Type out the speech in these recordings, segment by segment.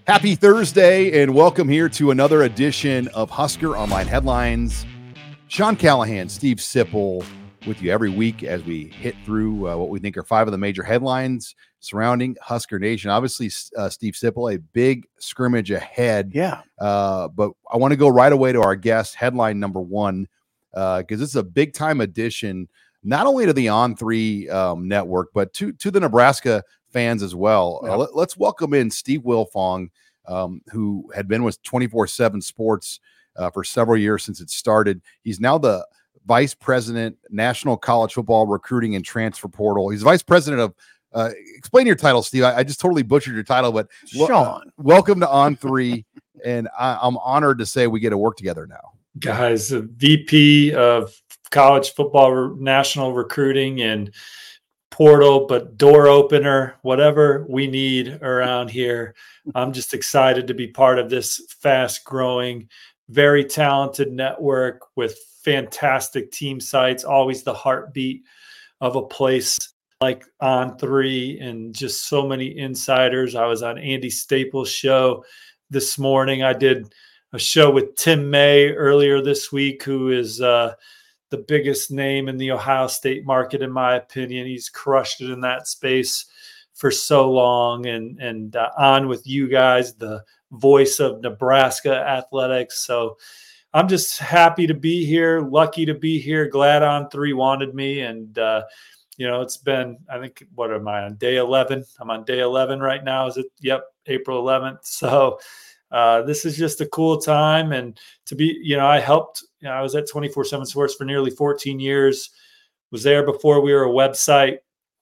Happy Thursday, and welcome here to another edition of Husker Online Headlines. Sean Callahan, Steve Sipple with you every week as we hit through what we think are five of the major headlines surrounding Husker Nation. Obviously, Steve Sipple, a big scrimmage ahead. Yeah. But I want to go right away to our guest, headline number one, because this is a big-time addition, not only to the On3 network, but to the Nebraska fans as well. Yeah. Let's welcome in Steve Wilfong, who had been with 24/7 Sports for several years since it started. He's now the Vice President, National College Football Recruiting and Transfer Portal. He's Vice President of explain your title, Steve. I just totally butchered your title, but Sean, welcome to On3, and I'm honored to say we get to work together now. Guys, the VP of College Football National Recruiting and Portal, but door opener, whatever we need around here. I'm just excited to be part of this fast growing, very talented network with fantastic team sites, always the heartbeat of a place like On3 and just so many insiders. I was on Andy Staples' show this morning. I did a show with Tim May earlier this week, who is the biggest name in the Ohio State market, in my opinion. He's crushed it in that space for so long, and on with you guys, the voice of Nebraska athletics. So I'm just happy to be here, lucky to be here, glad On3 wanted me. And, it's been, I think, what am I on day 11? I'm on day 11 right now. Is it? Yep. April 11th. So this is just a cool time. And to be, I helped, I was at 24/7 Sports for nearly 14 years, was there before we were a website.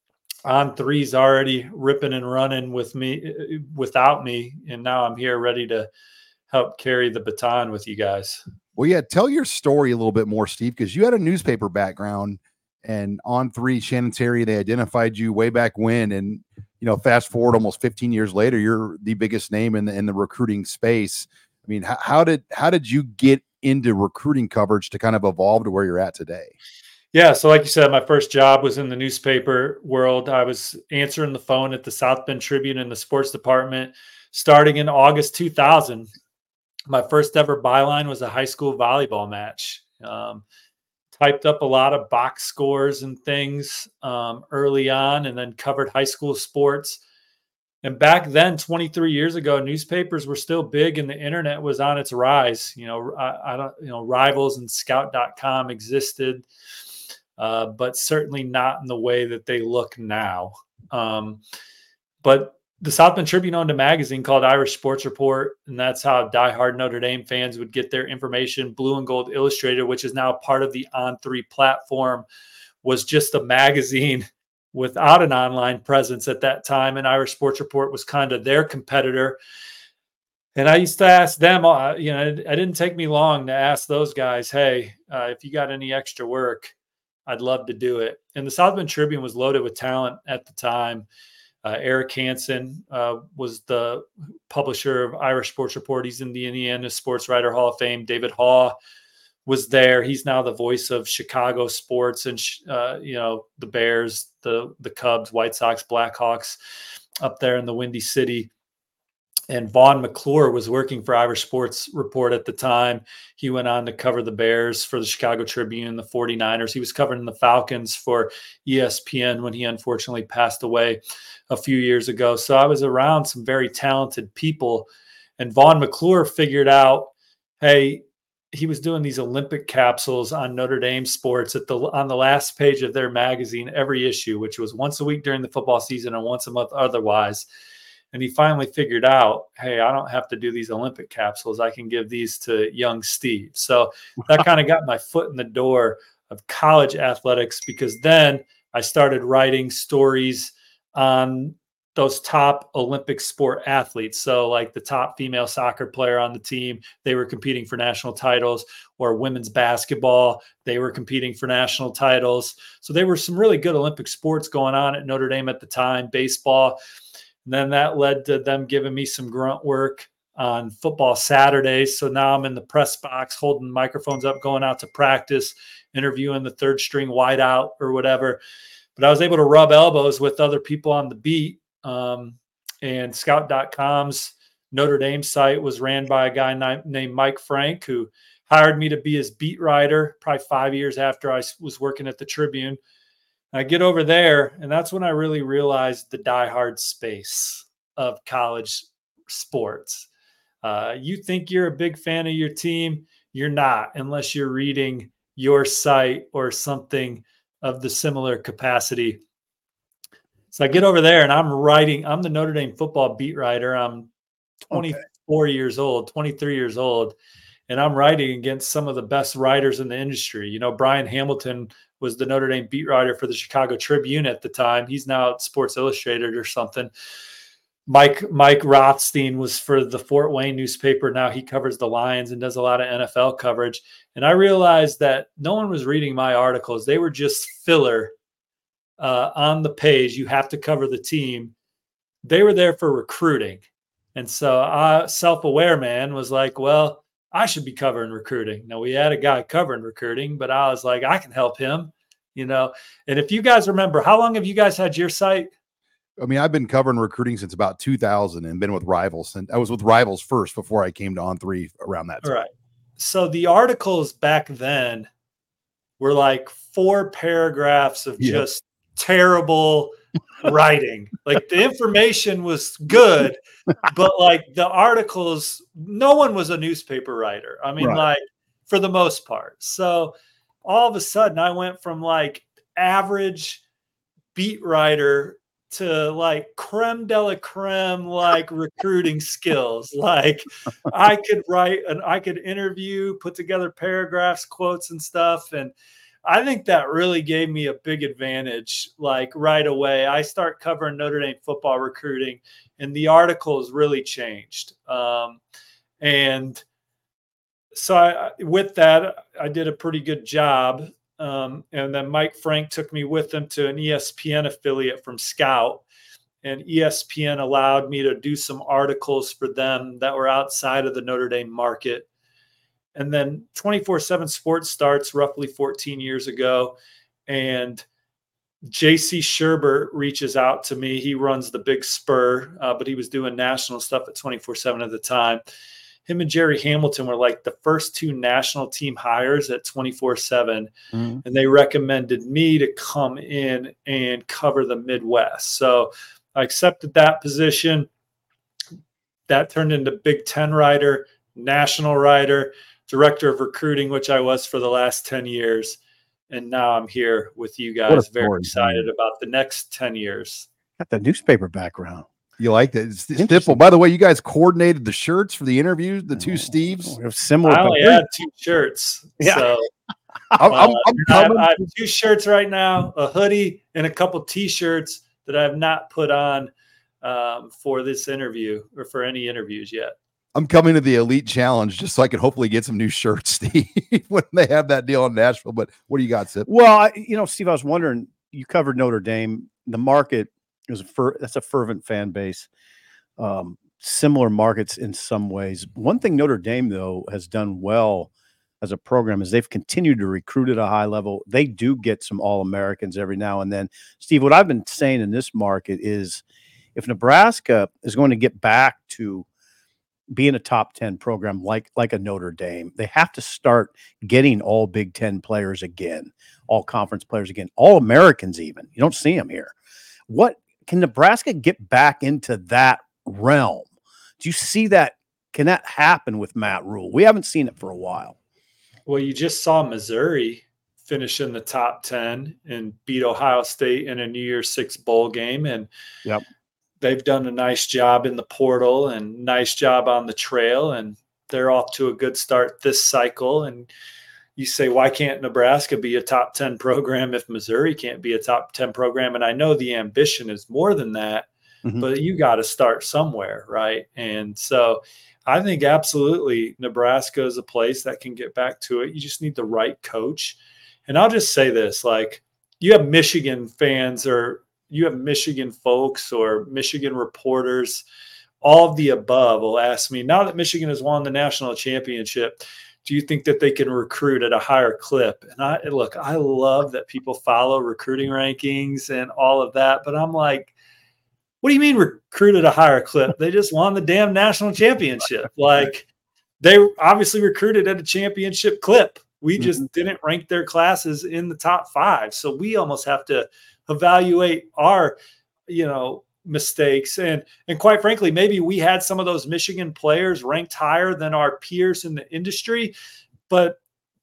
On3's already ripping and running without me. And now I'm here ready to help carry the baton with you guys. Well, yeah, tell your story a little bit more, Steve, because you had a newspaper background, and On3, Shannon Terry, they identified you way back when. And, fast forward almost 15 years later, you're the biggest name in the recruiting space. I mean, how did you get into recruiting coverage to kind of evolve to where you're at today? Yeah. So like you said, my first job was in the newspaper world. I was answering the phone at the South Bend Tribune in the sports department starting in August 2000. My first ever byline was a high school volleyball match. Typed up a lot of box scores and things early on, and then covered high school sports. And back then, 23 years ago, newspapers were still big and the internet was on its rise. Rivals and Scout.com existed, but certainly not in the way that they look now. But the South Bend Tribune owned a magazine called Irish Sports Report, and that's how diehard Notre Dame fans would get their information. Blue and Gold Illustrated, which is now part of the On3 platform, was just a magazine without an online presence at that time, and Irish Sports Report was kind of their competitor. And I used to ask them, it didn't take me long to ask those guys, hey, if you got any extra work, I'd love to do it. And the South Bend Tribune was loaded with talent at the time. Eric Hansen was the publisher of Irish Sports Report. He's in the Indiana Sports Writer Hall of Fame. David Haw was there. He's now the voice of Chicago sports and, the Bears, the Cubs, White Sox, Blackhawks up there in the Windy City. And Vaughn McClure was working for Irish Sports Report at the time. He went on to cover the Bears for the Chicago Tribune, the 49ers. He was covering the Falcons for ESPN when he unfortunately passed away a few years ago. So I was around some very talented people. And Vaughn McClure figured out, hey, he was doing these Olympic capsules on Notre Dame sports on the last page of their magazine, every issue, which was once a week during the football season and once a month otherwise. And he finally figured out, hey, I don't have to do these Olympic capsules. I can give these to young Steve. So that kind of got my foot in the door of college athletics, because then I started writing stories on those top Olympic sport athletes. So like the top female soccer player on the team, they were competing for national titles, or women's basketball, they were competing for national titles. So there were some really good Olympic sports going on at Notre Dame at the time, baseball. And then that led to them giving me some grunt work on football Saturdays. So now I'm in the press box, holding microphones up, going out to practice, interviewing the third string wideout or whatever. But I was able to rub elbows with other people on the beat. And Scout.com's Notre Dame site was ran by a guy named Mike Frank, who hired me to be his beat writer probably 5 years after I was working at the Tribune. I get over there, and that's when I really realized the diehard space of college sports. You think you're a big fan of your team, you're not, unless you're reading your site or something of the similar capacity. So I get over there and I'm the Notre Dame football beat writer. I'm 24 years old, 23 years old, and I'm writing against some of the best writers in the industry. You know, Brian Hamilton was the Notre Dame beat writer for the Chicago Tribune at the time. He's now at Sports Illustrated or something. Mike Rothstein was for the Fort Wayne newspaper. Now he covers the Lions and does a lot of NFL coverage. And I realized that no one was reading my articles. They were just filler on the page. You have to cover the team. They were there for recruiting. And so self-aware man was like, well, I should be covering recruiting. Now, we had a guy covering recruiting, but I was like, I can help him, you know. And if you guys remember, how long have you guys had your site? I mean, I've been covering recruiting since about 2000 and been with Rivals. And I was with Rivals first before I came to On3 around that time. All right. So the articles back then were like 4 paragraphs of just terrible writing. Like the information was good, but like the articles, no one was a newspaper writer. I mean, like for the most part. So all of a sudden I went from like average beat writer to like creme de la creme, like recruiting skills. Like I could write and I could interview, put together paragraphs, quotes and stuff. And I think that really gave me a big advantage. Like right away, I start covering Notre Dame football recruiting and the articles really changed. And so with that, I did a pretty good job. And then Mike Frank took me with him to an ESPN affiliate from Scout, and ESPN allowed me to do some articles for them that were outside of the Notre Dame market. And then 24/7 Sports starts roughly 14 years ago, and JC Sherbert reaches out to me. He runs the Big Spur, but he was doing national stuff at 24/7 at the time. Him and Jerry Hamilton were like the first 2 national team hires at 24/7. And they recommended me to come in and cover the Midwest. So I accepted that position. That turned into Big Ten writer, national writer, director of recruiting, which I was for the last 10 years. And now I'm here with you guys. Very excited about the next 10 years. Got the newspaper background. You like that? It's Stipple. By the way, you guys coordinated the shirts for the interviews, the 2 Steves. We have similar. I only had 2 shirts. Yeah. So I have 2 shirts right now, a hoodie and a couple T-shirts that I have not put on for this interview or for any interviews yet. I'm coming to the Elite Challenge just so I can hopefully get some new shirts, Steve, when they have that deal in Nashville. But what do you got, Sip? Well, Steve, I was wondering, you covered Notre Dame. The market is that's a fervent fan base. Similar markets in some ways. One thing Notre Dame, though, has done well as a program is they've continued to recruit at a high level. They do get some All-Americans every now and then. Steve, what I've been saying in this market is if Nebraska is going to get back to being a top 10 program like a Notre Dame, they have to start getting all Big Ten players again, all conference players again, all Americans even. You don't see them here. What can Nebraska get back into that realm? Do you see that? Can that happen with Matt Rhule? We haven't seen it for a while. Well, you just saw Missouri finish in the top 10 and beat Ohio State in a New Year's Six bowl game. And they've done a nice job in the portal and nice job on the trail. And they're off to a good start this cycle. And you say, why can't Nebraska be a top 10 program if Missouri can't be a top 10 program? And I know the ambition is more than that, but you got to start somewhere, right? And so I think absolutely Nebraska is a place that can get back to it. You just need the right coach. And I'll just say this, like you have Michigan fans or you have Michigan folks or Michigan reporters, all of the above will ask me, now that Michigan has won the national championship, do you think that they can recruit at a higher clip? And I love that people follow recruiting rankings and all of that, but I'm like, What do you mean recruit at a higher clip? They just won the damn national championship. Like, they obviously recruited at a championship clip. We just didn't rank their classes in the top 5. So we almost have to evaluate our, mistakes. And quite frankly, maybe we had some of those Michigan players ranked higher than our peers in the industry, but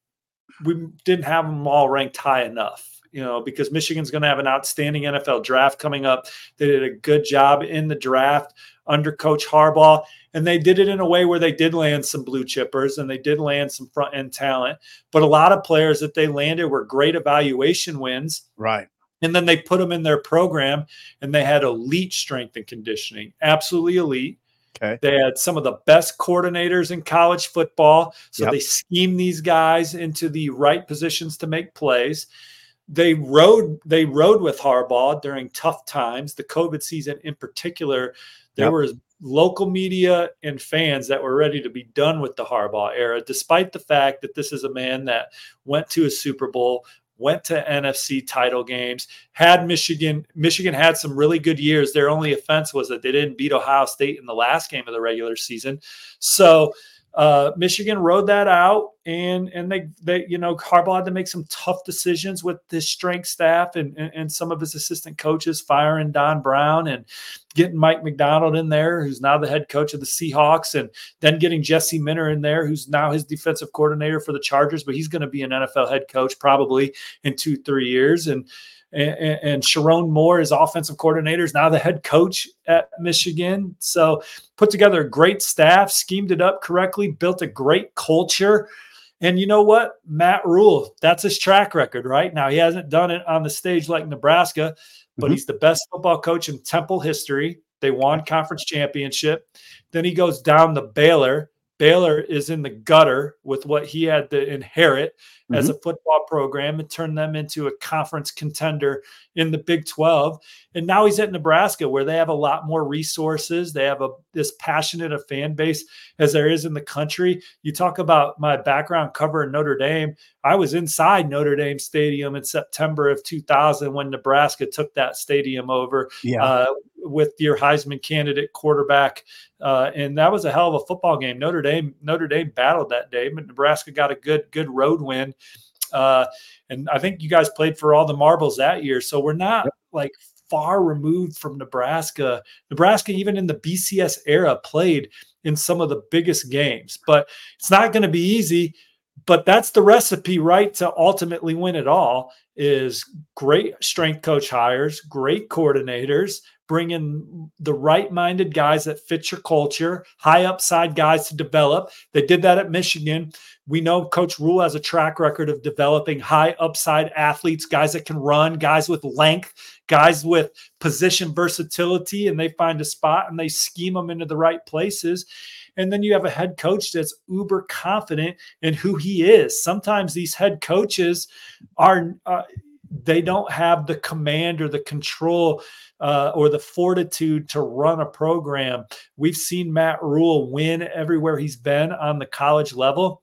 we didn't have them all ranked high enough, because Michigan's going to have an outstanding NFL draft coming up. They did a good job in the draft under Coach Harbaugh, and they did it in a way where they did land some blue chippers and they did land some front end talent. But a lot of players that they landed were great evaluation wins. Right. And then they put them in their program, and they had elite strength and conditioning, absolutely elite. Okay. They had some of the best coordinators in college football. So they schemed these guys into the right positions to make plays. They rode with Harbaugh during tough times, the COVID season in particular. There were local media and fans that were ready to be done with the Harbaugh era, despite the fact that this is a man that went to a Super Bowl, went to NFC title games, had Michigan had some really good years. Their only offense was that they didn't beat Ohio State in the last game of the regular season. So Michigan rode that out, and they Harbaugh had to make some tough decisions with his strength staff and some of his assistant coaches, firing Don Brown and getting Mike McDonald in there, who's now the head coach of the Seahawks, and then getting Jesse Minter in there, who's now his defensive coordinator for the Chargers, but he's going to be an NFL head coach probably in 2-3 years. And Sharon Moore, his offensive coordinator, is now the head coach at Michigan. So put together a great staff, schemed it up correctly, built a great culture. And you know what? Matt Rule, that's his track record, right? Now, he hasn't done it on the stage like Nebraska, but he's the best football coach in Temple history. They won conference championship. Then he goes down to Baylor. Baylor is in the gutter with what he had to inherit as a football program and turn them into a conference contender in the Big 12. And now he's at Nebraska, where they have a lot more resources. They have this passionate a fan base as there is in the country. You talk about my background covering Notre Dame. I was inside Notre Dame Stadium in September of 2000 when Nebraska took that stadium over with your Heisman candidate quarterback. And that was a hell of a football game. Notre Dame battled that day, but Nebraska got a good road win. And I think you guys played for all the marbles that year. So we're not like far removed from Nebraska. Nebraska, even in the BCS era, played in some of the biggest games, but it's not going to be easy. But that's the recipe, right, to ultimately win it all, is great strength coach hires, great coordinators, bring in the right-minded guys that fit your culture, high upside guys to develop. They did that at Michigan. We know Coach Rule has a track record of developing high upside athletes, guys that can run, guys with length, guys with position versatility, and they find a spot and they scheme them into the right places. And then you have a head coach that's uber confident in who he is. Sometimes these head coaches are they don't have the command or the control or the fortitude to run a program. We've seen Matt Rule win everywhere he's been on the college level.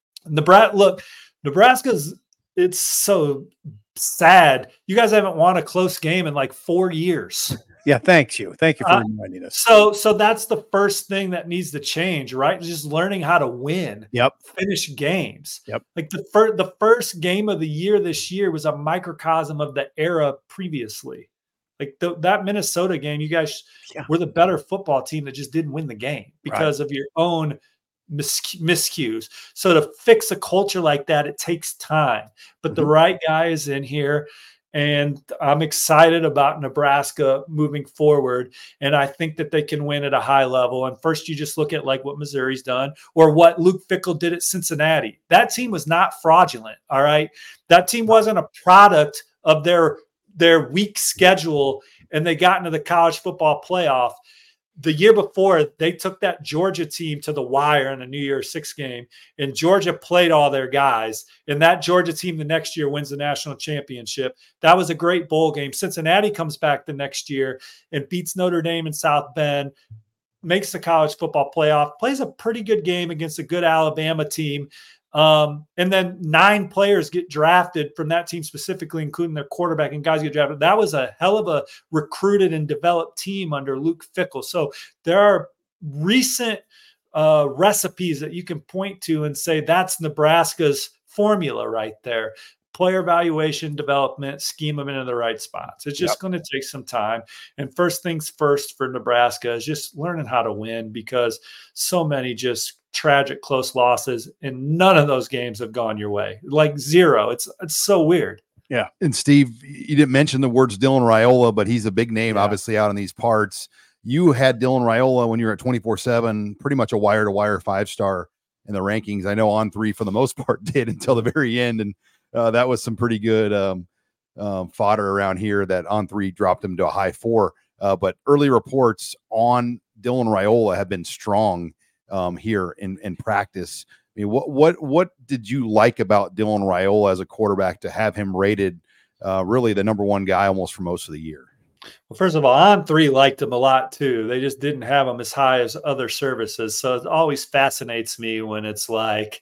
Nebraska's, it's so sad. You guys haven't won a close game in like 4 years. Yeah, thank you for reminding us. So that's the first thing that needs to change, right? Just learning how to win. Finish games. Like the first game of the year this year was a microcosm of the era previously. Like that Minnesota game, you guys were the better football team that just didn't win the game because of your own miscues. So to fix a culture like that, it takes time. But the right guy is in here. And I'm excited about Nebraska moving forward. And I think that they can win at a high level. And first, you just look at like what Missouri's done or what Luke Fickell did at Cincinnati. That team was not fraudulent. All right. That team wasn't a product of their weak schedule, and they got into the college football playoff. The year before, they took that Georgia team to the wire in a New Year's Six game, and Georgia played all their guys. And that Georgia team the next year wins the national championship. That was a great bowl game. Cincinnati comes back the next year and beats Notre Dame in South Bend, makes the college football playoff, plays a pretty good game against a good Alabama team. And then 9 players get drafted from that team specifically, including their quarterback, and guys get drafted. That was a hell of a recruited and developed team under Luke Fickell. So there are recent recipes that you can point to and say that's Nebraska's formula right there. Player evaluation, development, scheme them into the right spots. It's just going to take some time. And first things first for Nebraska is just learning how to win, because so many just tragic close losses, and none of those games have gone your way. Like 0. It's so weird. Yeah. And Steve, you didn't mention the words Dylan Raiola, but he's a big name, obviously, out in these parts. You had Dylan Raiola when you were at 24/7, pretty much a wire-to-wire 5-star in the rankings. I know On3 for the most part did until the very end, and that was some pretty good fodder around here that On3 dropped him to a high 4. But early reports on Dylan Raiola have been strong here in practice. I mean, what did you like about Dylan Raiola as a quarterback to have him rated really the number 1 guy almost for most of the year? Well, first of all, On3 liked him a lot too. They just didn't have him as high as other services. So it always fascinates me when it's like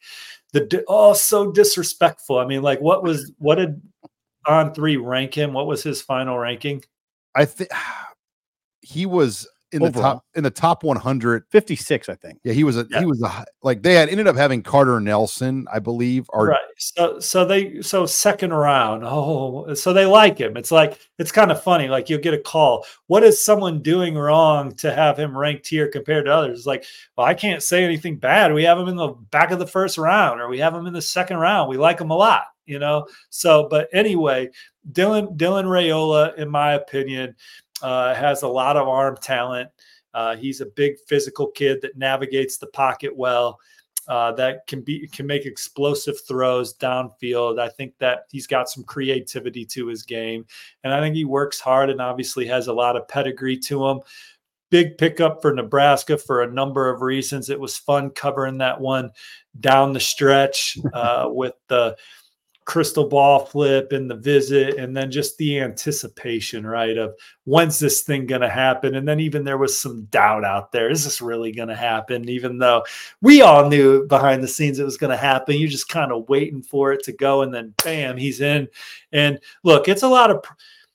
so disrespectful. I mean, like what did On3 rank him? What was his final ranking? I think he was in the top 100, 56, I think. Yeah, he was like they had ended up having Carter Nelson, I believe. Right. So second round. Oh, so they like him. It's like, it's kind of funny. Like you'll get a call. What is someone doing wrong to have him ranked here compared to others? It's like, well, I can't say anything bad. We have him in the back of the first round, or we have him in the second round. We like him a lot, So, but anyway, Dylan Raiola, in my opinion, has a lot of arm talent. He's a big physical kid that navigates the pocket well, that can make explosive throws downfield. I think that he's got some creativity to his game, and I think he works hard and obviously has a lot of pedigree to him. Big pickup for Nebraska for a number of reasons. It was fun covering that one down the stretch with the crystal ball flip and the visit, and then just the anticipation, right, of when's this thing going to happen? And then even there was some doubt out there. Is this really going to happen? Even though we all knew behind the scenes it was going to happen, you're just kind of waiting for it to go, and then bam, he's in. And look, it's a lot of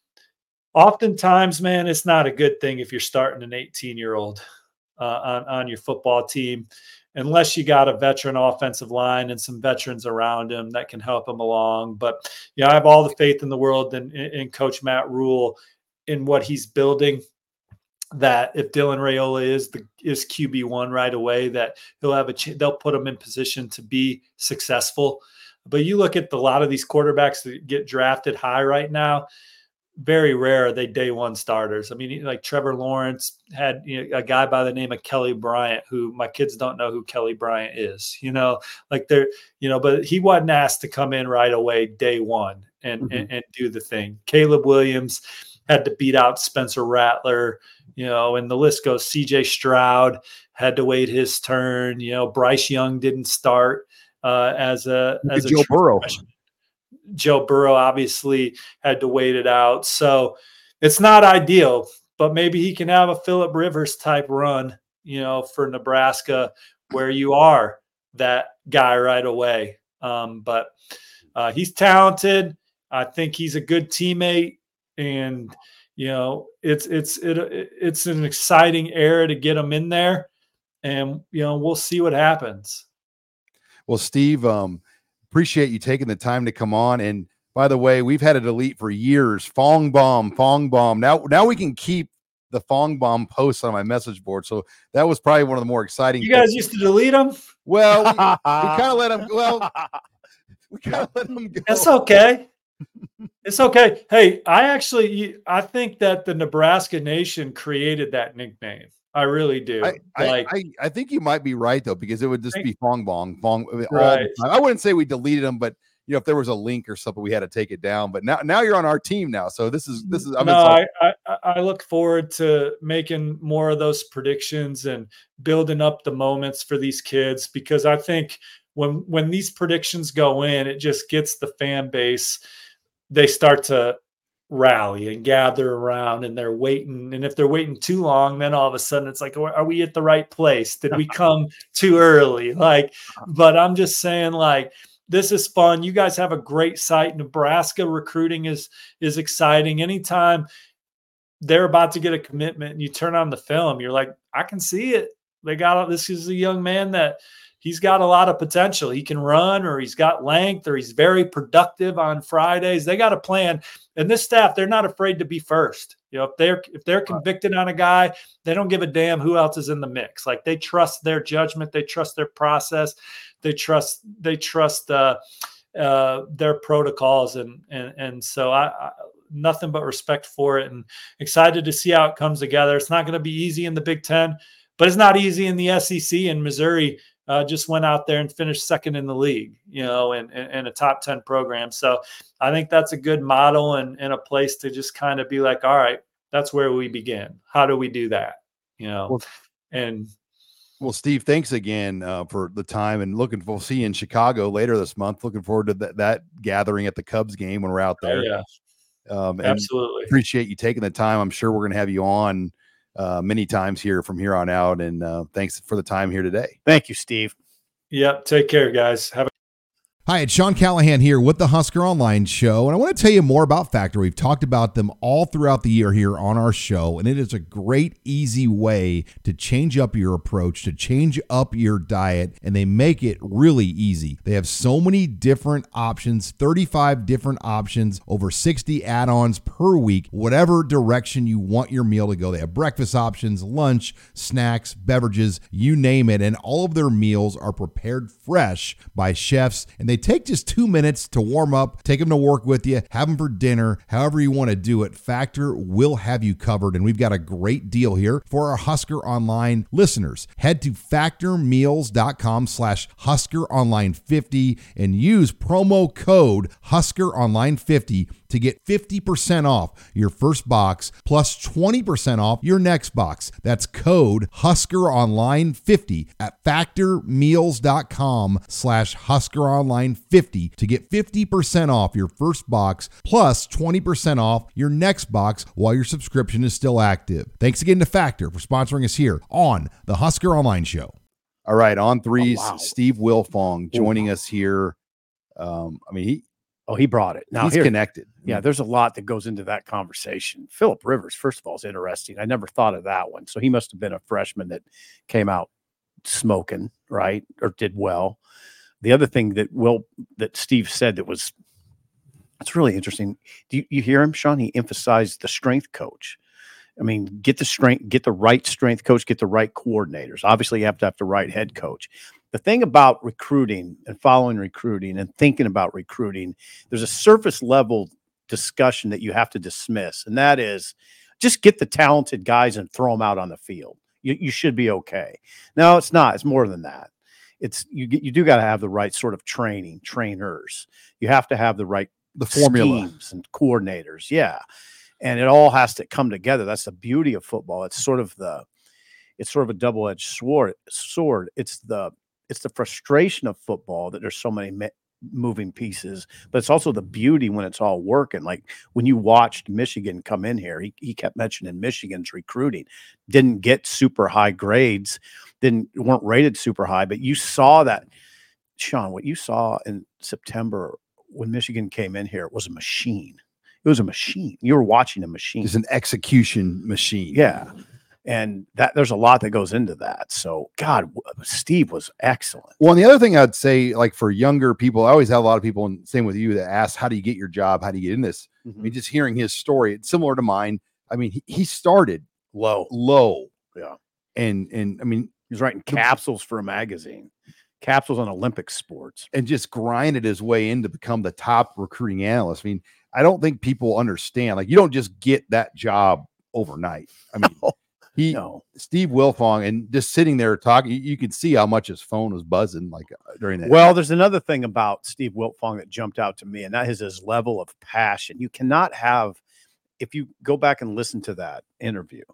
oftentimes, man, it's not a good thing if you're starting an 18-year-old on your football team, unless you got a veteran offensive line and some veterans around him that can help him along. But I have all the faith in the world in Coach Matt Rule, in what he's building, that if Dylan Raiola is QB1 right away, that he'll have they'll put him in position to be successful. But you look at a lot of these quarterbacks that get drafted high right now, very rare are they day one starters. I mean, like Trevor Lawrence had a guy by the name of Kelly Bryant, who my kids don't know who Kelly Bryant is, like they're, but he wasn't asked to come in right away day one and do the thing. Caleb Williams had to beat out Spencer Rattler, and the list goes. CJ Stroud had to wait his turn. Bryce Young didn't start as a Joe Burrow. Freshman. Joe Burrow obviously had to wait it out. So it's not ideal, but maybe he can have a Phillip Rivers type run, for Nebraska, where you are that guy right away. But he's talented. I think he's a good teammate, and it's an exciting era to get him in there, and we'll see what happens. Well, Steve, appreciate you taking the time to come on. And by the way, we've had a delete for years. Fong bomb. Now we can keep the Fong bomb posts on my message board. So that was probably one of the more exciting. You guys used to delete them? Well, we kind of let them. Well, we kind of let them go. It's okay. It's okay. Hey, I think that the Nebraska Nation created that nickname. I really do. I think you might be right though, because it would just be Fong. Right. I wouldn't say we deleted them, but if there was a link or something, we had to take it down. But now you're on our team now, so this is. I look forward to making more of those predictions and building up the moments for these kids, because I think when these predictions go in, it just gets the fan base. They start to rally and gather around, and they're waiting. And if they're waiting too long, then all of a sudden it's like, are we at the right place? Did we come too early? Like, but I'm just saying, like, this is fun. You guys have a great site. Nebraska recruiting is exciting. Anytime they're about to get a commitment and you turn on the film, you're like, I can see it. This is a young man that he's got a lot of potential. He can run, or he's got length, or he's very productive on Fridays. They got a plan. And this staff, they're not afraid to be first. You know, if they're convicted on a guy, they don't give a damn who else is in the mix. Like, they trust their judgment, they trust their process, they trust their protocols, and so I nothing but respect for it, and excited to see how it comes together. It's not going to be easy in the Big Ten, but it's not easy in the SEC. And Missouri just went out there and finished second in the league, you know, and a top 10 program. So I think that's a good model and a place to just kind of be like, all right, that's where we begin. How do we do that? You know, Well, Steve, thanks again for the time, and we'll see you in Chicago later this month. Looking forward to that gathering at the Cubs game when we're out there. Oh, yeah. Absolutely. Appreciate you taking the time. I'm sure we're going to have you on many times here from here on out. And thanks for the time here today. Thank you, Steve. Yep. Take care, guys. Hi, it's Sean Callahan here with the Husker Online Show, and I want to tell you more about Factor. We've talked about them all throughout the year here on our show, and it is a great, easy way to change up your approach, to change up your diet, and they make it really easy. They have so many different options, 35 different options, over 60 add-ons per week, whatever direction you want your meal to go. They have breakfast options, lunch, snacks, beverages, you name it, and all of their meals are prepared fresh by chefs, and they take just 2 minutes to warm up, take them to work with you, have them for dinner, however you want to do it. Factor will have you covered, and we've got a great deal here for our Husker Online listeners. Head to factormeals.com/HuskerOnline50 and use promo code HuskerOnline50 to get 50% off your first box plus 20% off your next box. That's code HuskerOnline50 at factormeals.com/HuskerOnline50 to get 50% off your first box plus 20% off your next box while your subscription is still active. Thanks again to Factor for sponsoring us here on the Husker Online Show. All right, on threes, Steve Wilfong joining us here. He brought it. Now he's connected. Yeah, there's a lot that goes into that conversation. Phillip Rivers, first of all, is interesting. I never thought of that one. So he must have been a freshman that came out smoking, right? Or did well. The other thing that Steve said that's really interesting. Do you hear him, Sean? He emphasized the strength coach. I mean, get the right strength coach, get the right coordinators. Obviously, you have to have the right head coach. The thing about recruiting and following recruiting and thinking about recruiting, there's a surface level discussion that you have to dismiss. And that is just get the talented guys and throw them out on the field. You should be okay. No, it's not. It's more than that. It's you do got to have the right sort of trainers. You have to have the right formula schemes and coordinators. Yeah. And it all has to come together. That's the beauty of football. It's sort of a double-edged sword. It's the frustration of football that there's so many moving pieces, but it's also the beauty when it's all working. Like when you watched Michigan come in here, he kept mentioning Michigan's recruiting didn't get super high grades, weren't rated super high, but you saw that, Sean, what you saw in September when Michigan came in here was a machine. It was a machine. You were watching a machine. It's an execution machine. Yeah. And there's a lot that goes into that. So, God, Steve was excellent. Well, and the other thing I'd say, like for younger people, I always have a lot of people, and same with you, that ask, how do you get your job? How do you get in this? Mm-hmm. I mean, just hearing his story, it's similar to mine. I mean, he started low. Yeah. And I mean, he was writing capsules for a magazine, capsules on Olympic sports, and just grinded his way in to become the top recruiting analyst. I mean, I don't think people understand, like, you don't just get that job overnight. I mean, Steve Wilfong, and just sitting there talking, you could see how much his phone was buzzing like during that. Well, there's another thing about Steve Wilfong that jumped out to me, and that is his level of passion. You cannot have, if you go back and listen to that interview,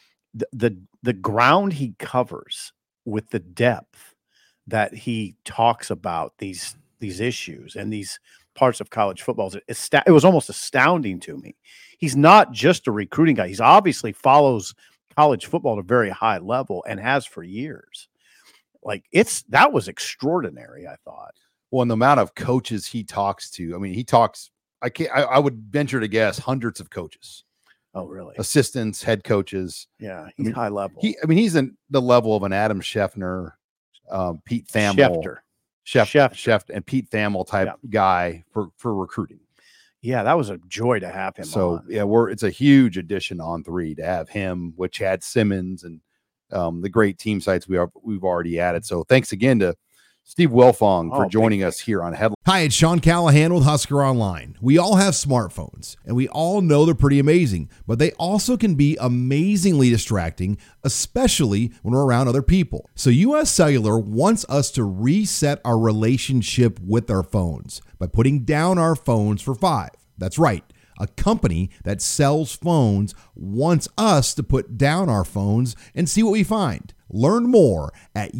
the ground he covers with the depth that he talks about these issues and these parts of college football, it was almost astounding to me. he's not just a recruiting guy. He's obviously follows college football at a very high level and has for years. Like that was extraordinary, I thought. Well, and the amount of coaches he talks to, I mean, he talks, I would venture to guess hundreds of coaches. Oh, really? Assistants, head coaches. Yeah, he's high level. He's in the level of an Adam Scheffner, Pete Thamel, Schefter, and Pete Thamel type guy for recruiting. Yeah, that was a joy to have him. So it's a huge addition on 3 to have him with Chad Simmons and the great team sites we've already added. So thanks again to Steve Wilfong for joining us here on Headline. Hi, it's Sean Callahan with Husker Online. We all have smartphones, and we all know they're pretty amazing, but they also can be amazingly distracting, especially when we're around other people. So US Cellular wants us to reset our relationship with our phones by putting down our phones for 5. That's right. A company that sells phones wants us to put down our phones and see what we find. Learn more at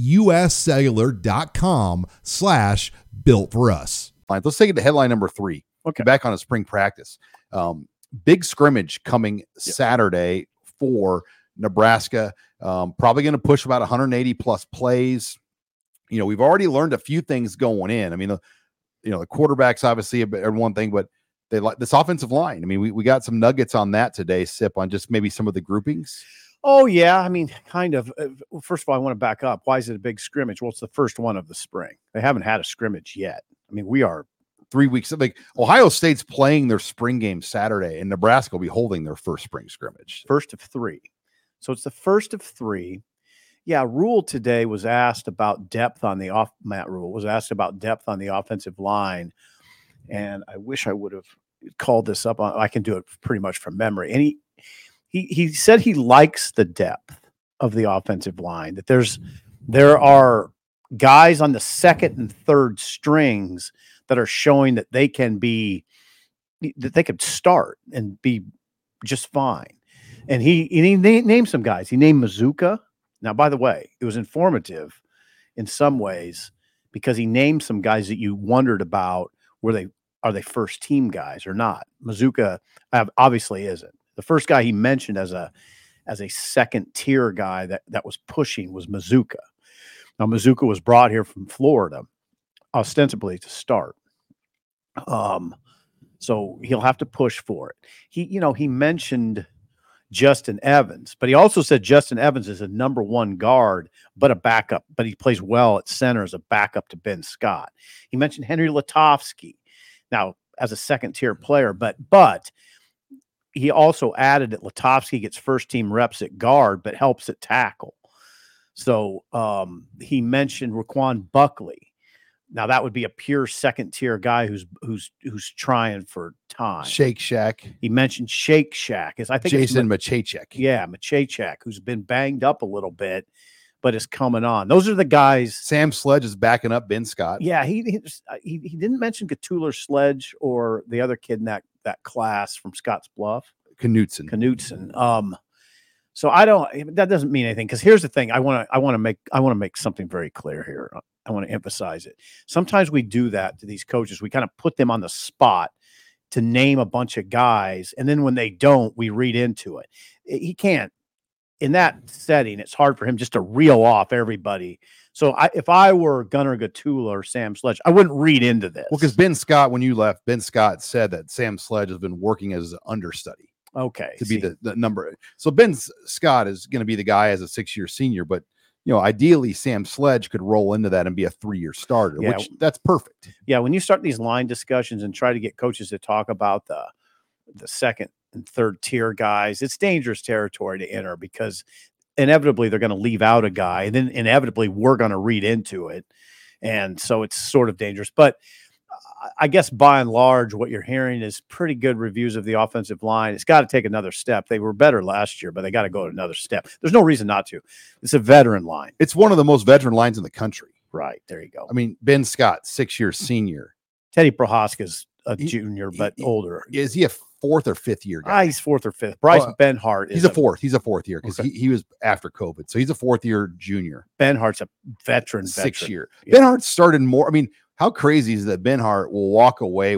uscellular.com/built for us. Let's take it to headline number 3. Okay. Back on a spring practice. Big scrimmage coming Saturday for Nebraska. Probably going to push about 180 plus plays. We've already learned a few things going in. I mean, the quarterbacks obviously are one thing, but they like this offensive line. I mean, we got some nuggets on that today, Sip, on just maybe some of the groupings. Oh, yeah. I mean, kind of. First of all, I want to back up. Why is it a big scrimmage? Well, it's the first one of the spring. They haven't had a scrimmage yet. I mean, we are 3 weeks. Like Ohio State's playing their spring game Saturday, and Nebraska will be holding their first spring scrimmage. First of 3. So it's the first of 3. Yeah, Rule today was asked about depth on the Matt Rule was asked about depth on the offensive line. And I wish I would have called this up. I can do it pretty much from memory. And he said he likes the depth of the offensive line, that there are guys on the second and third strings that are showing that they could start and be just fine. And he named some guys. He named Mazuka. Now, by the way, it was informative in some ways because he named some guys that you wondered about, are they first team guys or not? Mazuka obviously isn't. The first guy he mentioned as a second tier guy that was pushing was Mazuka. Now, Mazuka was brought here from Florida, ostensibly to start. So he'll have to push for it. He mentioned Justin Evans, but he also said Justin Evans is a number 1 guard, but a backup, but he plays well at center as a backup to Ben Scott. He mentioned Henry Latovsky now as a second tier player, but he also added that Latovsky gets first team reps at guard, but helps at tackle. So he mentioned Raquan Buckley. Now that would be a pure second tier guy who's trying for time. Shake Shack. He mentioned Shake Shack. I think Jason Machachek. Yeah, Machachek, who's been banged up a little bit, but is coming on. Those are the guys. Sam Sledge is backing up Ben Scott. Yeah, he didn't mention Gatuller Sledge or the other kid in that class from Scotts Bluff. Knutson. So that doesn't mean anything, because here's the thing. I want to make something very clear here. I want to emphasize it. Sometimes we do that to these coaches. We kind of put them on the spot to name a bunch of guys, and then when they don't, we read into it. He can't. In that setting, it's hard for him just to reel off everybody. So if I were Gunnar Gatulla or Sam Sledge, I wouldn't read into this. Well, because Ben Scott, when you left, Ben Scott said that Sam Sledge has been working as an understudy. Okay. To be the number. So Ben Scott is going to be the guy as a 6-year senior, but ideally Sam Sledge could roll into that and be a 3-year starter, which that's perfect. Yeah. When you start these line discussions and try to get coaches to talk about the second and third tier guys, it's dangerous territory to enter, because inevitably they're going to leave out a guy, and then inevitably we're going to read into it. And so it's sort of dangerous, but I guess by and large, what you're hearing is pretty good reviews of the offensive line. It's got to take another step. They were better last year, but they got to go another step. There's no reason not to. It's a veteran line. It's one of the most veteran lines in the country. Right. There you go. I mean, Ben Scott, 6-year senior. Teddy Prohaska's a junior, but older. Is he a 4th or 5th year guy? He's 4th or 5th. Bryce Benhart. He's a 4th. He's a 4th year, because he was after COVID. So he's a 4th year junior. Benhart's a veteran. 6 year. Yeah. Benhart started more. I mean, how crazy is that Benhart will walk away with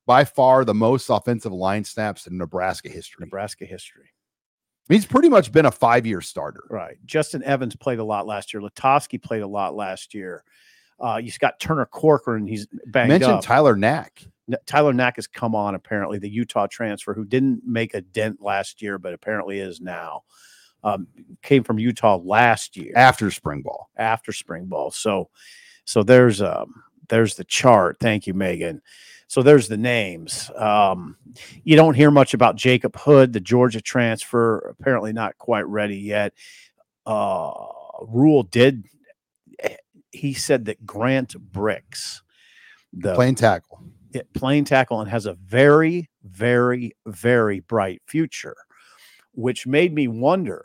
by far the most offensive line snaps in Nebraska history. Nebraska history. He's pretty much been a 5-year starter. Right. Justin Evans played a lot last year. Latovsky played a lot last year. You've got Turner Corcoran. He's banged Mentioned up. Tyler Knack. Tyler Knack has come on, apparently, the Utah transfer who didn't make a dent last year, but apparently is now. Came from Utah last year. After spring ball. So there's the chart. Thank you, Megan. So there's the names. You don't hear much about Jacob Hood, the Georgia transfer, apparently not quite ready yet. Rule did. He said that Grant Bricks, the Playing tackle. playing tackle, and has a very, very, very bright future, which made me wonder,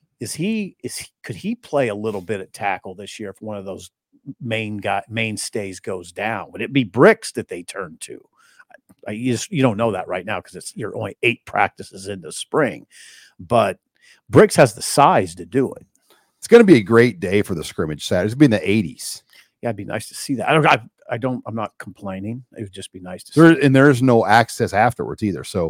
could he play a little bit at tackle this year if one of those mainstays goes down? Would it be Bricks that they turn to? You don't know that right now because you're only 8 practices into spring, but Bricks has the size to do it. It's going to be a great day for the scrimmage Saturday. It's going to be in the 80s. Yeah, it'd be nice to see that. I'm not complaining. It would just be nice to see. And there's no access afterwards either. So,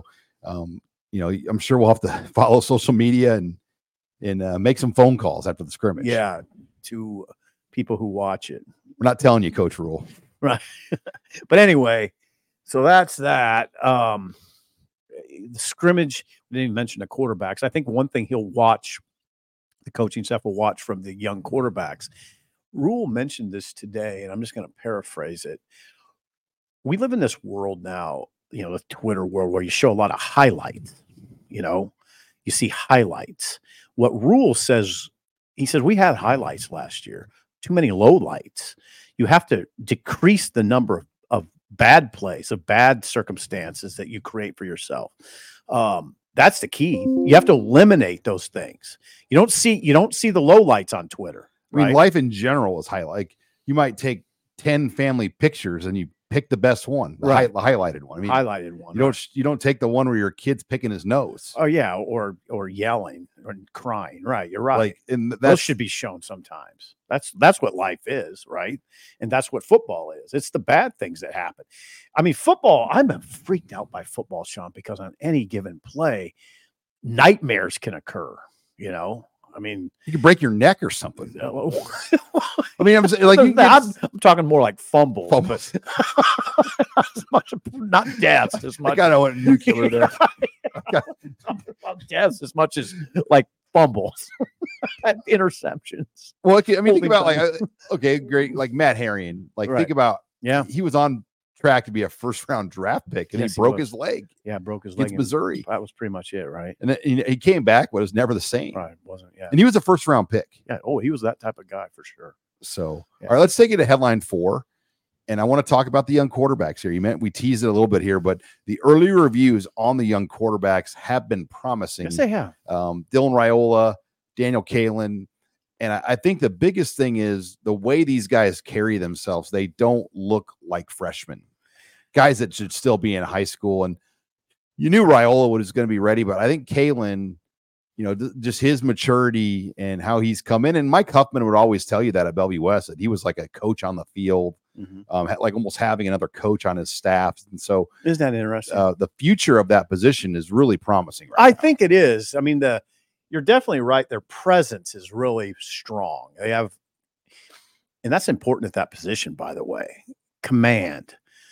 I'm sure we'll have to follow social media and make some phone calls after the scrimmage. Yeah, to people who watch it. We're not telling you, Coach Rule. Right. But anyway, so that's that. The scrimmage, we didn't even mention the quarterbacks. I think one thing he'll watch, the coaching staff will watch from the young quarterbacks. Rule mentioned this today, and I'm just going to paraphrase it. We live in this world now, the Twitter world, where you show a lot of highlights. You see highlights. What Rule says, he says, we had highlights last year, too many lowlights. You have to decrease the number of bad plays, of bad circumstances that you create for yourself. That's the key. You have to eliminate those things. You don't see the lowlights on Twitter. I mean, right? life in general is highlight. Like, you might take 10 family pictures and you pick the best one, the highlighted one. I mean, highlighted one. You don't take the one where your kid's picking his nose. Oh yeah, or yelling or crying. Right, you're right. Like, and those should be shown sometimes. That's what life is, right? And that's what football is. It's the bad things that happen. I mean, football. I'm freaked out by football, Sean, because on any given play, nightmares can occur. I mean, you could break your neck or something. I mean, I'm talking more like fumbles. Not deaths as much. I got a nuclear there. Not deaths as much as like fumbles, interceptions. Well, okay, I mean, think about great, like Matt Harrion. Like, think about, he was on track to be a first-round draft pick, and he broke his leg. Yeah, broke his leg against Missouri. That was pretty much it, right? And then he came back, but it was never the same. Right, wasn't. Yeah, and he was a first-round pick. Yeah. Oh, he was that type of guy for sure. So, all right, let's take it to headline 4, and I want to talk about the young quarterbacks here. We teased it a little bit here, but the early reviews on the young quarterbacks have been promising. Yes, they have. Dylan Raiola, Daniel Kalen. And I think the biggest thing is the way these guys carry themselves. They don't look like freshmen, guys that should still be in high school. And you knew Raiola was going to be ready, but I think Kalen, just his maturity and how he's come in. And Mike Huffman would always tell you that at Bellevue West, that he was like a coach on the field, like almost having another coach on his staff. And so, isn't that interesting? The future of that position is really promising. I think it is. I mean, you're definitely right. Their presence is really strong. They have, and that's important at that position, by the way. Command.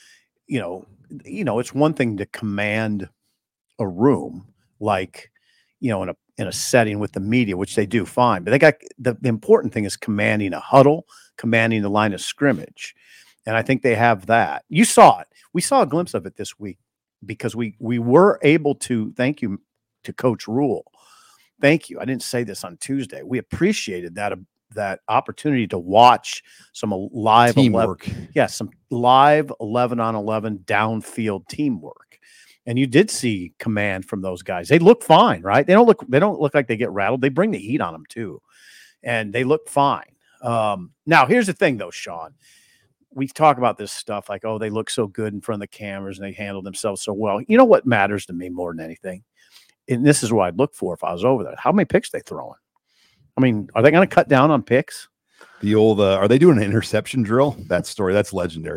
It's one thing to command a room, like, in a setting with the media, which they do fine. But they got the important thing is commanding a huddle, commanding the line of scrimmage, and I think they have that. You saw it. We saw a glimpse of it this week because we were able to. Thank you to Coach Rule. Thank you. I didn't say this on Tuesday. We appreciated that opportunity to watch some live teamwork. Some live 11-on-11 downfield teamwork. And you did see command from those guys. They look fine, right? They don't look like they get rattled. They bring the heat on them too. And they look fine. Now here's the thing though, Sean. We talk about this stuff like, oh, they look so good in front of the cameras and they handle themselves so well. You know what matters to me more than anything? And this is what I'd look for if I was over there. How many picks they throwing? I mean, are they going to cut down on picks? The old, are they doing an interception drill? That story, that's legendary.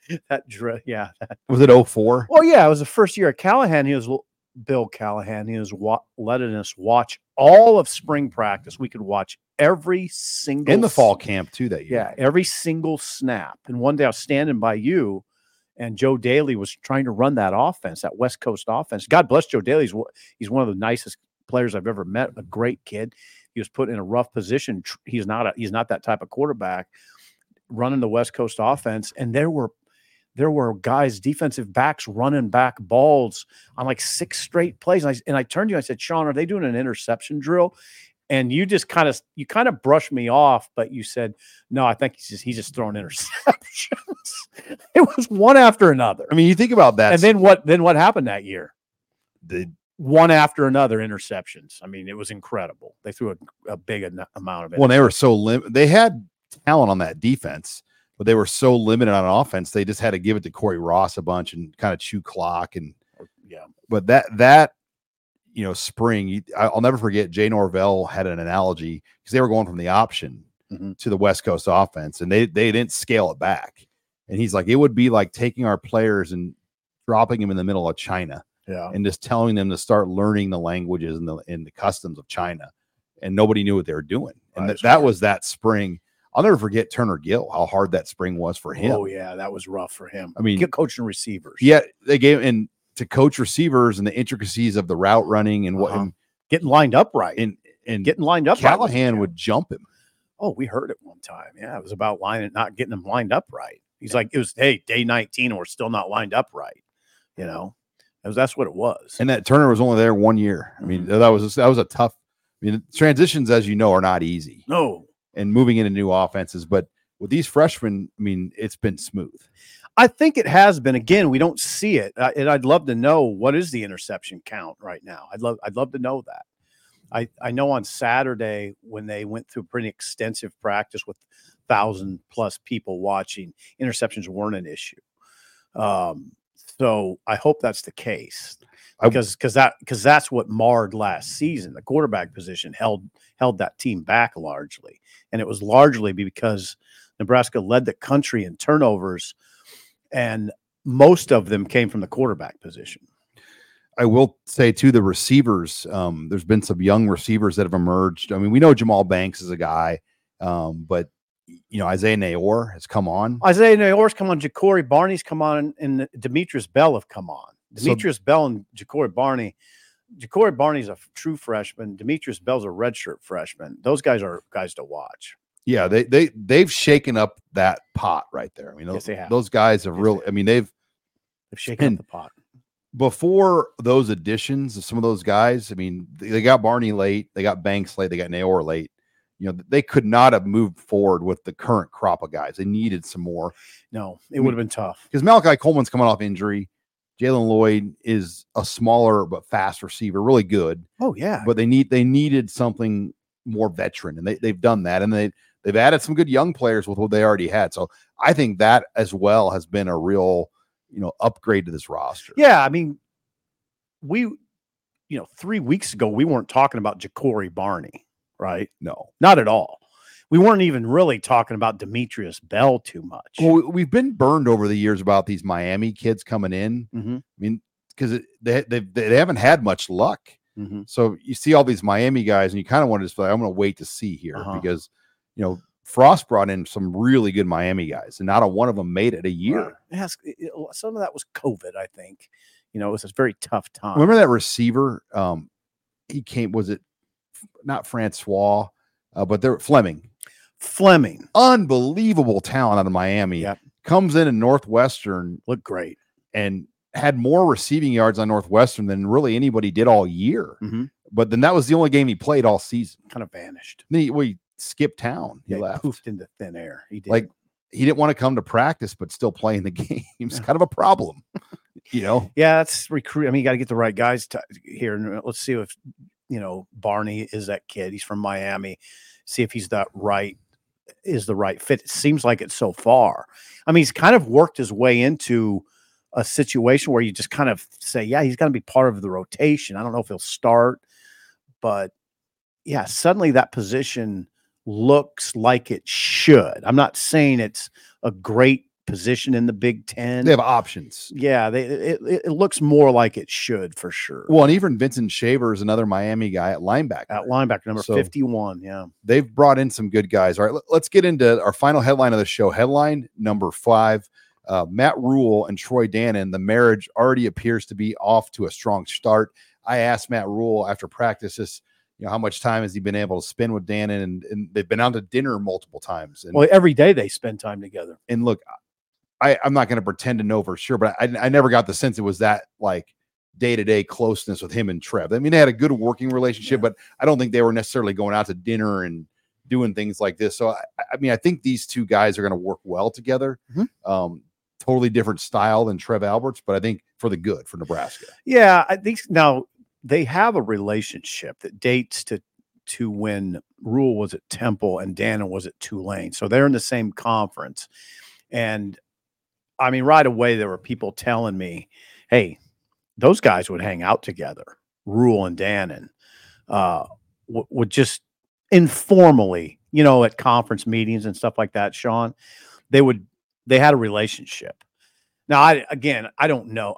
Yeah. Was it 04? Well, yeah, it was the first year at Callahan. Bill Callahan. He was letting us watch all of spring practice. We could watch every single In the fall camp too that year. Yeah, every single snap. And one day I was standing by you, and Joe Daly was trying to run that offense, that West Coast offense. God bless Joe Daly. He's one of the nicest players I've ever met. A great kid. He was put in a rough position. He's not that type of quarterback running the West Coast offense. And there were guys, defensive backs, running back balls on like 6 straight plays. And I turned to you, I said, Sean, are they doing an interception drill? And you just kind of brushed me off, but you said, no, I think he's just throwing interceptions. It was one after another. I mean, you think about that. And then what happened that year? The one after another interceptions. I mean, it was incredible. They threw a big amount of it. Well, they were so they had talent on that defense, but they were so limited on offense. They just had to give it to Corey Ross a bunch and kind of chew clock. And yeah, but that spring, I'll never forget. Jay Norvell had an analogy because they were going from the option to the West Coast offense, and they didn't scale it back. And he's like, it would be like taking our players and dropping them in the middle of China, and just telling them to start learning the languages and the customs of China, and nobody knew what they were doing. And that was that spring. I'll never forget Turner Gill, how hard that spring was for him. Oh yeah, that was rough for him. I mean, coaching receivers. Yeah, they gave and to coach receivers and the intricacies of the route running and what and getting lined up right and getting lined up. Callahan would jump him. Oh, we heard it one time. Yeah, it was about not getting them lined up right. He's like, it was, hey, day 19, and we're still not lined up right. That's what it was. And that Turner was only there 1 year. I mean, that was a tough. I mean, transitions, as you know, are not easy. No, and moving into new offenses, but with these freshmen, I mean, it's been smooth. I think it has been. Again, we don't see it, and I'd love to know what is the interception count right now. I'd love to know that. I know on Saturday when they went through pretty extensive practice with 1,000+ people watching, interceptions weren't an issue. So I hope that's the case because that's what marred last season. The quarterback position held that team back largely, and it was largely because Nebraska led the country in turnovers, and most of them came from the quarterback position. I will say to the receivers, there's been some young receivers that have emerged. I mean, we know Jamal Banks is a guy, but Isaiah Nayor has come on. Isaiah Nayor's come on. Ja'Cory Barney's come on, and Demetrius Bell have come on. Demetrius Bell and Ja'Cory Barney. Ja'Cory Barney's a true freshman. Demetrius Bell's a redshirt freshman. Those guys are guys to watch. Yeah, they've shaken up that pot right there. I mean, yes, they have. Those guys have really. I mean, they've shaken up the pot. Before those additions of some of those guys, I mean, they got Barney late, they got Banks late, they got Nayor late. They could not have moved forward with the current crop of guys. They needed some more. No, it would have been tough because Malachi Coleman's coming off injury. Jalen Lloyd is a smaller but fast receiver, really good. Oh yeah, but they needed something more veteran, and they've done that, and they've added some good young players with what they already had. So I think that as well has been a real upgrade to this roster. Yeah, I mean, 3 weeks ago we weren't talking about Ja'Cory Barney, right? No, not at all. We weren't even really talking about Demetrius Bell too much. Well, we've been burned over the years about these Miami kids coming in. Mm-hmm. I mean, because they haven't had much luck. Mm-hmm. So you see all these Miami guys, and you kind of want to just be like, I'm going to wait to see here because Frost brought in some really good Miami guys, and not a one of them made it a year. Some of that was COVID, I think. It was a very tough time. Remember that receiver? He came. Was it not Francois? But they're Fleming. Unbelievable talent out of Miami. Yep. Comes in Northwestern, looked great, and had more receiving yards on Northwestern than really anybody did all year. Mm-hmm. But then that was the only game he played all season. Kind of vanished. Then he skipped town. He left. Poofed into thin air. He did. Like he didn't want to come to practice, but still playing the games. Kind of a problem, Yeah, that's recruit. I mean, you got to get the right guys here. And let's see if Barney is that kid. He's from Miami. See if he's the right fit. It seems like it so far. I mean, he's kind of worked his way into a situation where you just kind of say, yeah, he's going to be part of the rotation. I don't know if he'll start, but yeah, suddenly that position looks like it should. I'm not saying it's a great position in the Big Ten. They have options. Yeah, it looks more like it should for sure. Well, and even Vincent Shaver is another Miami guy at linebacker. At linebacker, number 51. Yeah. They've brought in some good guys. All right, let's get into our final headline of the show. Headline number 5. Matt Rule and Troy Dannen, the marriage already appears to be off to a strong start. I asked Matt Rule after practice, how much time has he been able to spend with Dannen, and they've been out to dinner multiple times. And, well, every day they spend time together. And look, I'm not going to pretend to know for sure, but I never got the sense it was that like day-to-day closeness with him and Trev. I mean, they had a good working relationship, but I don't think they were necessarily going out to dinner and doing things like this. So, I think these two guys are going to work well together. Mm-hmm. Totally different style than Trev Alberts, but I think for the good for Nebraska. Yeah, I think now they have a relationship that dates to when Rule was at Temple and Dannen was at Tulane. So they're in the same conference. And I mean, right away, there were people telling me, hey, those guys would hang out together, Rule and Dannen, would just informally, at conference meetings and stuff like that, Sean, they had a relationship. Now, I don't know.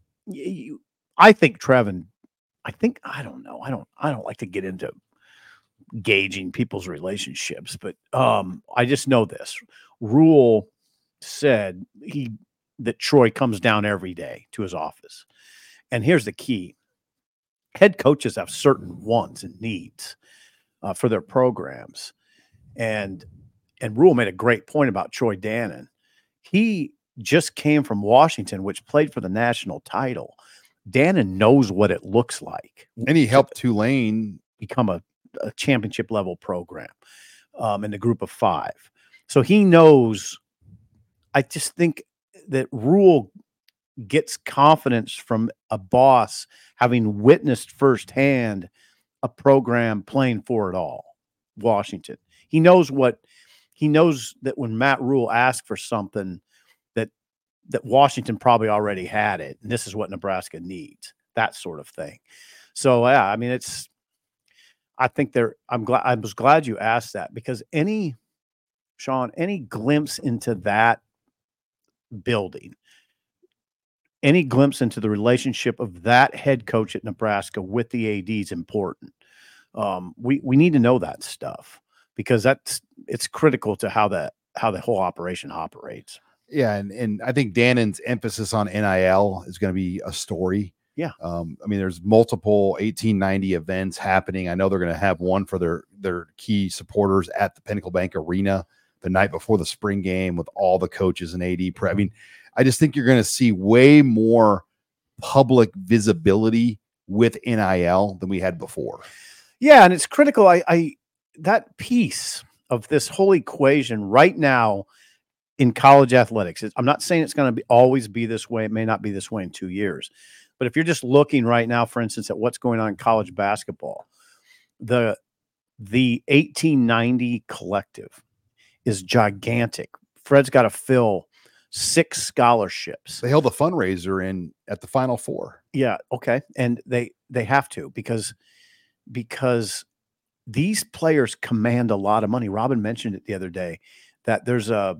I think Trevin, I don't know. I don't like to get into gauging people's relationships, but I just know this. Rule said that Troy comes down every day to his office. And here's the key. Head coaches have certain wants and needs for their programs. And Rule made a great point about Troy Dannen. He just came from Washington, which played for the national title. Dannen knows what it looks like. And he helped Tulane become a championship level program in the group of 5. So he knows. I just think that Rule gets confidence from a boss having witnessed firsthand a program playing for it all. Washington. He knows that when Matt Rule asked for something that Washington probably already had it, and this is what Nebraska needs, that sort of thing. So yeah, I mean, I was glad you asked that, because any glimpse into that building, any glimpse into the relationship of that head coach at Nebraska with the AD is important. We need to know that stuff, because it's critical to how the whole operation operates. Yeah, and I think Dannen's emphasis on NIL is going to be a story. Yeah. There's multiple 1890 events happening. I know they're going to have one for their key supporters at the Pinnacle Bank Arena the night before the spring game with all the coaches and AD. I just think you're going to see way more public visibility with NIL than we had before. Yeah, and it's critical. I that piece of this whole equation right now in college athletics, I'm not saying it's going to always be this way. It may not be this way in 2 years. But if you're just looking right now, for instance, at what's going on in college basketball, the 1890 collective is gigantic. Fred's got to fill 6 scholarships. They held a fundraiser at the Final Four. Yeah, okay. And they have to, because these players command a lot of money. Robin mentioned it the other day, that there's a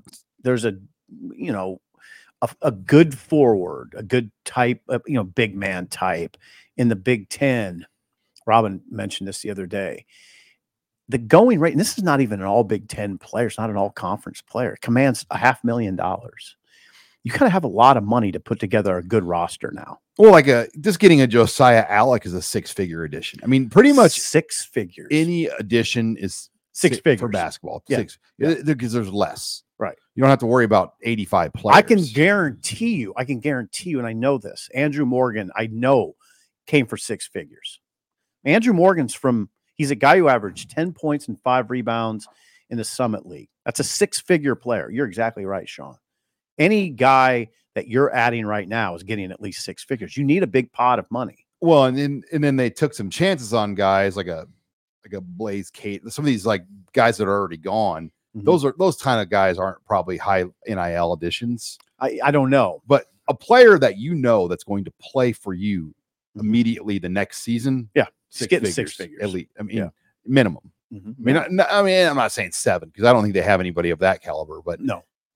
good forward, a good type, big man type in the Big Ten. Robin mentioned this the other day. The going rate, and this is not even an all Big Ten player, it's not an all conference player, commands $500,000. You kind of have a lot of money to put together a good roster now. Well, just getting a Josiah Alec is a 6-figure addition. Pretty much 6 figures. Any addition is 6 figures for basketball. Yeah. 6, because there's less. Right. You don't have to worry about 85 players. I can guarantee you, and I know this, Andrew Morgan, I know, came for 6 figures. Andrew Morgan's he's a guy who averaged 10 points and 5 rebounds in the Summit League. That's a 6-figure player. You're exactly right, Sean. Any guy that you're adding right now is getting at least 6 figures. You need a big pot of money. Well, and then they took some chances on guys like a Blaze Kate, some of these like guys that are already gone. Mm-hmm. Those kind of guys aren't probably high NIL additions. I don't know, but a player that that's going to play for you immediately the next season. Yeah, 6 figures, 6 figures at least. Minimum. Mm-hmm. I'm not saying 7, because I don't think they have anybody of that caliber. But no,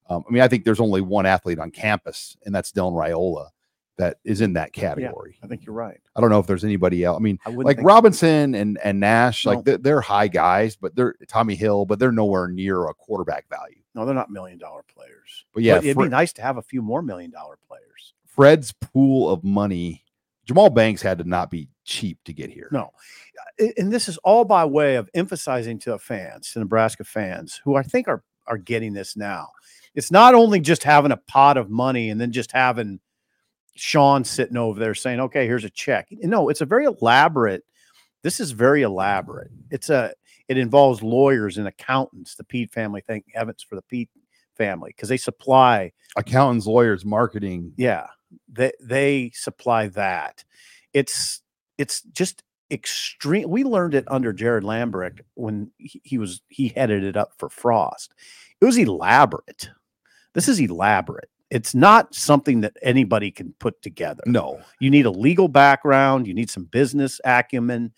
I mean, I think there's only one athlete on campus, and that's Dylan Raiola, that is in that category. I think you're right. I don't know if there's anybody else. I mean, I wouldn't like think- Robinson and Nash, No. like they're high guys, but they're Tommy Hill, but they're nowhere near a quarterback value. No, they're not $1 million players. But yeah, it'd be nice to have a few more $1 million players. Fred's pool of money, Jamal Banks had to not be cheap to get here. No. And this is all by way of emphasizing to the fans, to Nebraska fans, who I think are getting this now. It's not only just having a pot of money and then just having Sean sitting over there saying, okay, here's a check. No, it's a very elaborate. This is very elaborate. It involves lawyers and accountants. The Pete family, thank heavens for the Pete family, because they supply Accountants, lawyers, marketing. Yeah, they supply that. It's just extreme. We learned it under Jared Lambrick when he headed it up for Frost. It was elaborate. This is elaborate. It's not something that anybody can put together. No, You need a legal background. You need some business acumen.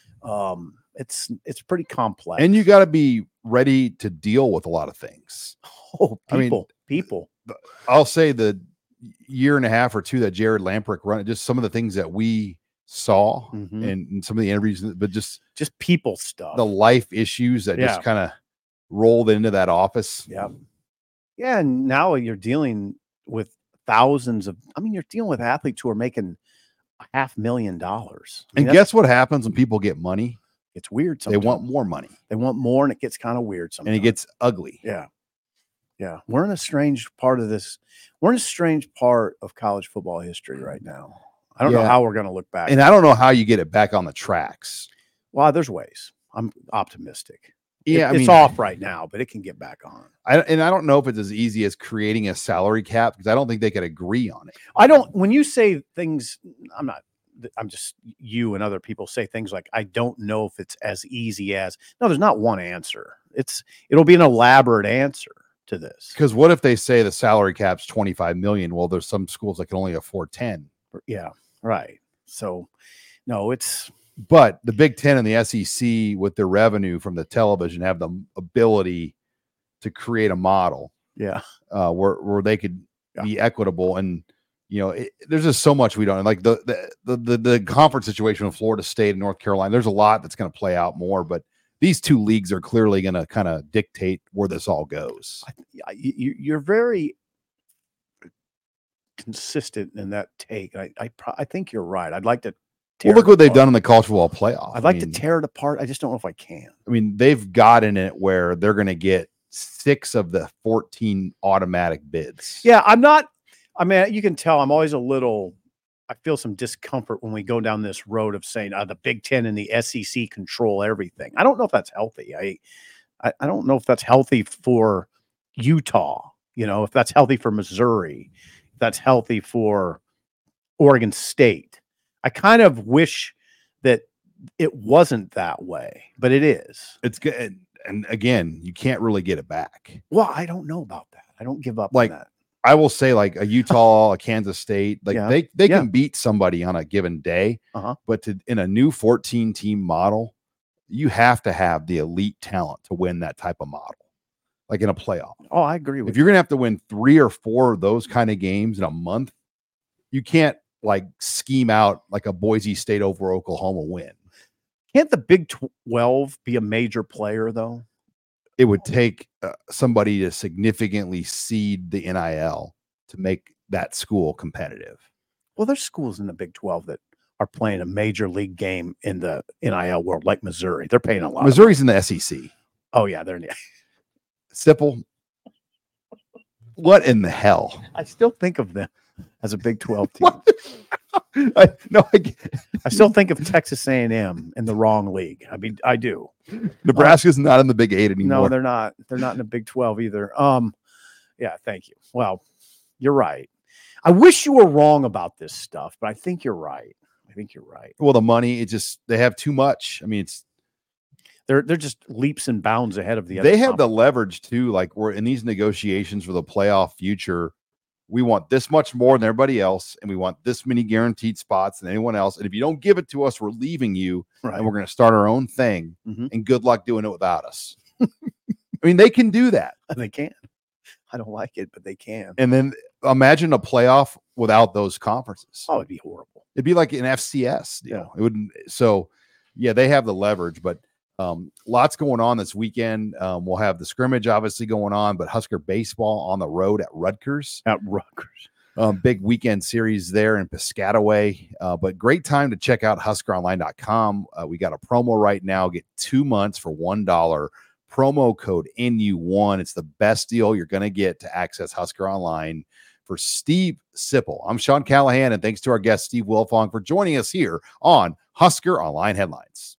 It's pretty complex. and you got to be ready to deal with a lot of things. oh, I mean, people. I'll say the year and a half or two that Jared Lamprick run, just some of the things that we saw Mhm. and some of the interviews, but just People stuff. the life issues that Yeah. just kind of rolled into that office. Yeah. Yeah. And now you're dealing with thousands of, you're dealing with athletes who are making $500,000. And guess what happens when people get money? it's weird. They Sometimes. want more money, They want more, and it gets kind of weird sometimes. and it gets ugly. Yeah. Yeah. We're in a strange part of this. We're in a strange part of college football history right now. I don't know Yeah. how we're going to look back. And I don't know how you get it back on the tracks. Well, there's ways. I'm optimistic. Yeah, It's off right now, but it can get back on. I don't know if it's as easy as creating a salary cap, because I don't think they could agree on it. I don't, when you say things, I'm just, you and other people say things like, I don't know if it's as easy as, no, there's not one answer. It'll be an elaborate answer to this. Because what if they say the salary cap's 25 million? Well, there's some schools that can only afford 10. Yeah. Right. So no, But the Big Ten and the SEC, with their revenue from the television, have the ability to create a model yeah. where they could be equitable. And there's just so much we don't like. The conference situation with Florida State and North Carolina. There's a lot that's going to play out more, but these two leagues are clearly going to kind of dictate where this all goes. You're very consistent in that take. I think you're right. I'd like to. Well, look what they've done in the college football playoff. I'd like to tear it apart. I just don't know if I can. I mean, they've gotten it where they're going to get 6 of the 14 automatic bids. Yeah, I'm not. You can tell I'm always I feel some discomfort when we go down this road of saying the Big Ten and the SEC control everything. I don't know if that's healthy. I don't know if that's healthy for Utah. If that's healthy for Missouri, if that's healthy for Oregon State. I kind of wish that it wasn't that way, but it is. It's good. And again, you can't really get it back. Well, I don't know about that. I don't give up Like, on that. I will say, like a Utah, a Kansas State, like Yeah. they Yeah. can beat somebody on a given day, but in a new 14 team model, you have to have the elite talent to win that type of model, like in a playoff. Oh, I agree with If you're going to have to win 3 or 4 of those kind of games in a month, you can't like scheme out like a Boise State over Oklahoma win. Can't the Big 12 be a major player though? It would take somebody to significantly seed the NIL to make that school competitive. Well, there's schools in the Big 12 that are playing a major league game in the NIL world, like Missouri. They're paying a lot. Missouri's in the SEC. Oh yeah, they're in the. Sipple. What in the hell? I still think of them as a Big 12 team. I still think of Texas A&M in the wrong league. I do. Nebraska's not in the Big 8 anymore. No, they're not. They're not in the Big 12 either. Yeah, thank you. Well, you're right. I wish you were wrong about this stuff, but I think you're right. Well, the money, they have too much. I mean, they're just leaps and bounds ahead of the other. They have the leverage too. Like, we're in these negotiations for the playoff future. We want this much more than everybody else, and we want this many guaranteed spots than anyone else. And if you don't give it to us, we're leaving you, right. And we're going to start our own thing. Mhm. And good luck doing it without us. I mean, they can do that. They can. I don't like it, but they can. And then imagine a playoff without those conferences. Oh, it'd be horrible. It'd be like an FCS deal. Yeah. It wouldn't. So, yeah, they have the leverage, but lots going on this weekend. We'll have the scrimmage obviously going on, but Husker baseball on the road at Rutgers. At Rutgers. Big weekend series there in Piscataway. But great time to check out HuskerOnline.com. We got a promo right now. Get 2 months for $1. Promo code NU1. It's the best deal you're going to get to access Husker Online. For Steve Sipple, I'm Sean Callahan, and thanks to our guest Steve Wilfong for joining us here on Husker Online Headlines.